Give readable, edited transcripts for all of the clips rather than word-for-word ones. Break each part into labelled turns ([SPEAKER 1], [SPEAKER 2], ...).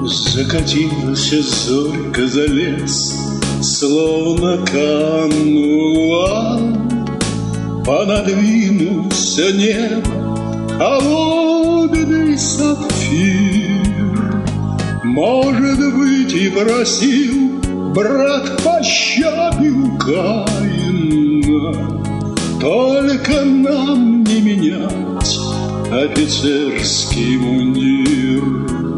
[SPEAKER 1] Закатилась зорька за лес, словно канула. Понадвинулся небо, холодный сапфир. Может быть, и просил брат пощады у Каина, только нам не менять офицерский мундир.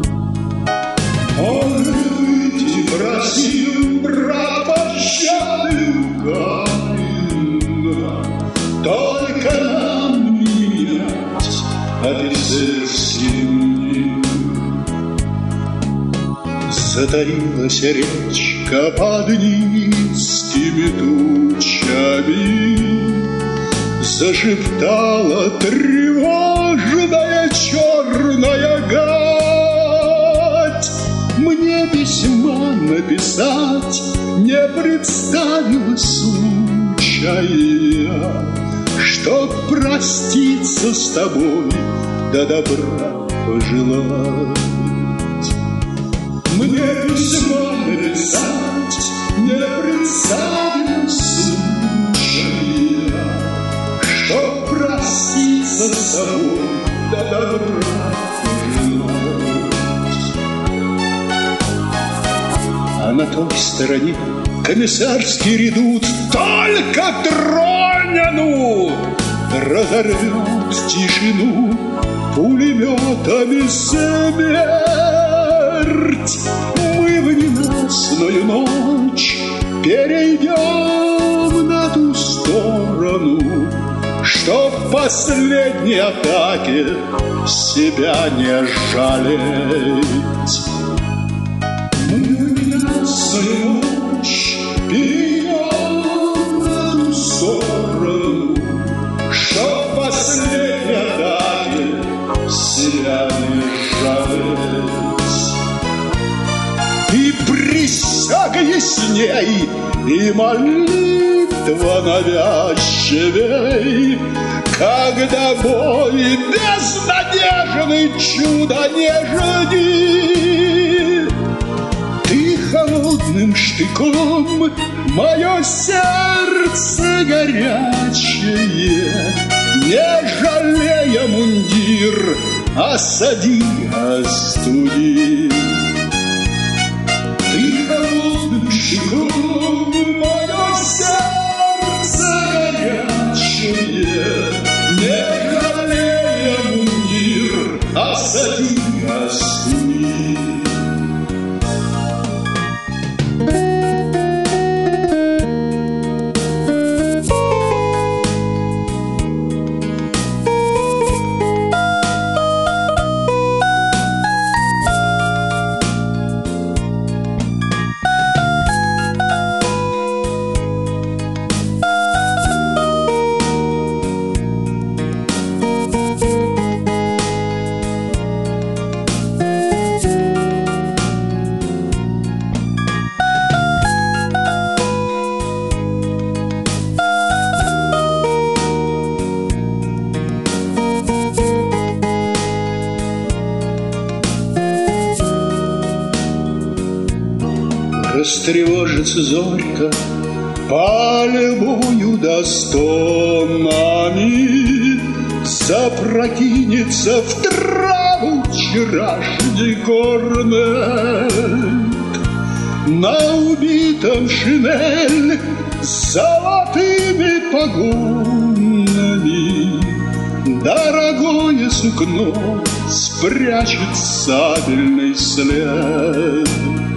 [SPEAKER 1] Может быть, и просил брат пощады у Каина, только нам не менять офицерский мундир. Затаилась речка под низкими тучами, зашептала тревожная черная гать. Мне письма написать не представилось случая, чтоб проститься с тобой, да добра пожелать. Мне письма написать не представилось случая, чтоб проститься с тобой, да добра пожелать. А на той стороне комиссарский редут только тронут, разорвет тишину пулеметами смерть. Мы в ненастную ночь перейдем на ту сторону, чтоб в последней атаке себя не жалеть. Мы в ненастную ночь перейдем на ту сторону, чтоб в последней атаке себя не жалеть. И присяга ясней, и молитва навязчивей, когда бой безнадежный чудо не жди. Ты холодным штыком мое сердце горячее, не жалея мундир, осади, остуди. Ты холодным штыком мое сердце горячее, не жалея мундир, осади, остуди. Растревожится зорька пальмою да стонами, запрокинется в траву вчерашний корнет. На убитом шинель с золотыми погонами дорогое сукно спрячет сабельный след.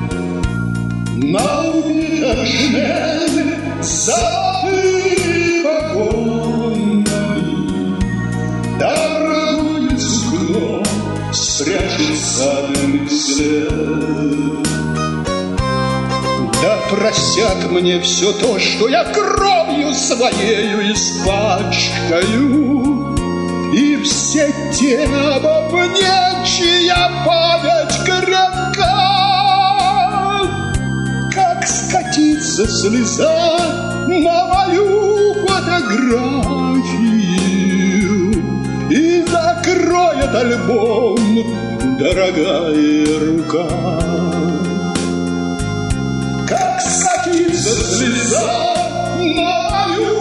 [SPEAKER 1] На убитом шинель с золотыми погонами дорогое сукно спрячет сабельный след. Да простят мне все то, что я кровью своею испачкаю, и все те обо мне, чья память крепка. Как скатится слеза на мою фотографию и закроет альбом дорогая рука. Как садится слеза на мою